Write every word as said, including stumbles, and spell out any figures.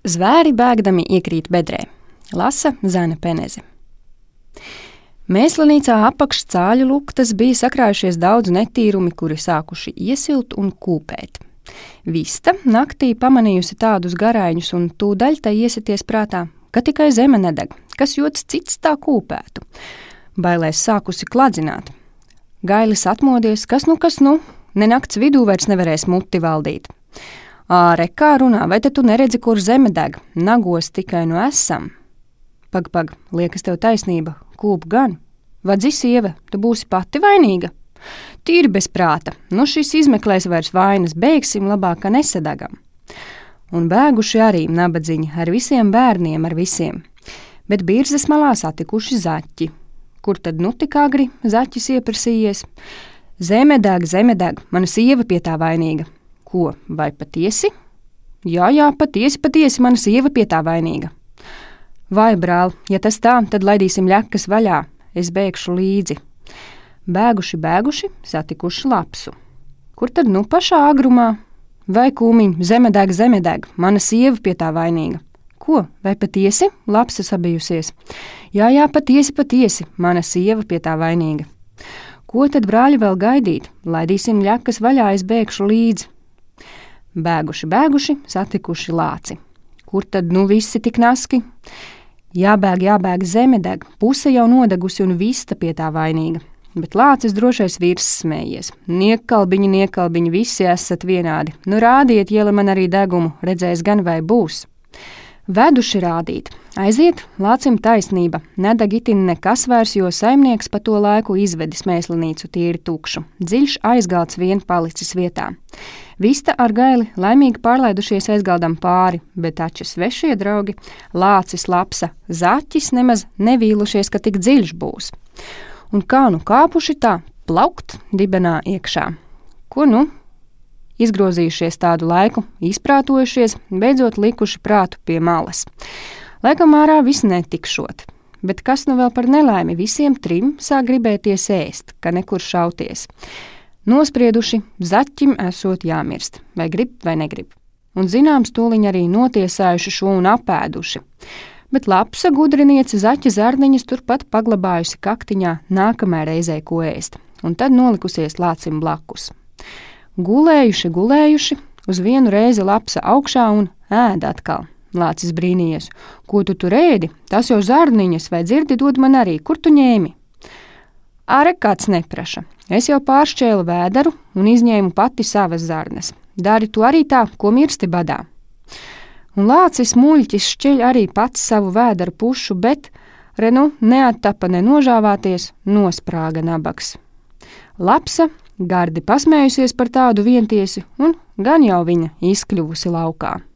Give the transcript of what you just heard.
Zvēri bēgdami iekrīt bedrē. Lasa Zana Peneze. Mēslinīcā apakš cāļu luktas bija sakrājušies daudz netīrumi, kuri sākuši iesilt un kūpēt. Vista naktī pamanījusi tādus garaiņus un tūdaļ tai iesities prātā, ka tikai zeme nedeg, kas jots cits tā kūpētu. Bailēs sākusi kladzināt. Gailis atmodies, kas nu, kas nu, ne nakts vidū vairs nevarēs muti valdīt. Āre, kā runā, vai te tu neredzi, kur zeme deg? Nagos tikai nu esam. Pag, pag, liekas tev taisnība, kūp gan. Vadzi sieve, tu būsi pati vainīga. Tīri bez prāta, nu šis izmeklēs vairs vainas, beigsim labāk, ka nesadagam. Un bēguši arī nabadziņi, ar visiem bērniem, ar visiem. Bet birzes malā satikuši zaķi. Kur tad nu tik agri zaķis ieprasījies? Zeme deg, zeme deg, mana sieva pie tā vainīga. Ko, vai patiesi? Jā, jā, patiesi, patiesi, mana sieva pie tā vainīga. Vai, brāl, ja tas tā, tad laidīsim ļakas vaļā, es bēgšu līdzi. Bēguši, bēguši, satikuši lapsu. Kur tad nu pašā agrumā? Vai, kūmiņ, zeme deg, zeme deg, mana sieva pie tā vainīga. Ko, vai patiesi? Lapsa sabijusies. Jā, jā, patiesi, patiesi, mana sieva pie tā vainīga. Ko tad, brāļi, vēl gaidīt? Laidīsim ļakas vaļā, es bēgšu līdzi. Bēguši, bēguši, satikuši lāci. Kur tad nu visi tik naski? Jābēg, jābēg, zeme deg, puse jau nodegusi un vista pie tā vainīga. Bet lācis drošais vīrs smējies. Niekalbiņi, niekalbiņi, visi esat vienādi. Nu rādiet, iela man arī degumu, redzēs gan vai būs. Veduši rādīt. Aiziet, lācim taisnība. Nedeg itin nekas vairs, jo saimnieks pa to laiku izvedis mēslinīcu tīri tukšu. Dziļš aizgalds vien palicis vietā. Vista ar gaili laimīgi pārlaidušies aizgaldam pāri, bet taču svešie draugi, lācis, lapsa, zaķis nemaz nevīlušies, ka tik dziļš būs. Un kā nu kāpuši tā, plaukt dibenā iekšā. Ko nu? Izgrozījušies tādu laiku, izprātojušies, beidzot likuši prātu pie malas. Laikam ārā viss netikšot, bet kas nu vēl par nelaimi, visiem trim sāk gribēties ēst, ka nekur šauties. Nosprieduši, zaķim esot jāmirst, vai grib vai negrib. Un zināms, tūliņ arī notiesājuši šo un apēduši. Bet lapsa gudriniece zaķa zarniņas turpat paglabājusi kaktiņā nākamai reizei ko ēst, un tad nolikusies lācim blakus. Gulējuši, gulējuši, uz vienu reizi lapsa augšā un ēd atkal. Lācis brīnījies. Ko tu tur ēdi? Tas jau zarniņas, vai dzirdi dod man arī, kur tu ņēmi? Āre kāds nepraša. Es jau pāršķēlu vēderu un izņēmu pati savas zarnas. Dari tu arī tā, ko mirsti badā. Un lācis muļķis šķeļ arī pats savu vēderu pušu, bet, re nu, neattapa nenožāvāties, nosprāga nabaks. Lapsa gardi pasmējusies par tādu vientiesi, un gan jau viņa izkļuvusi laukā.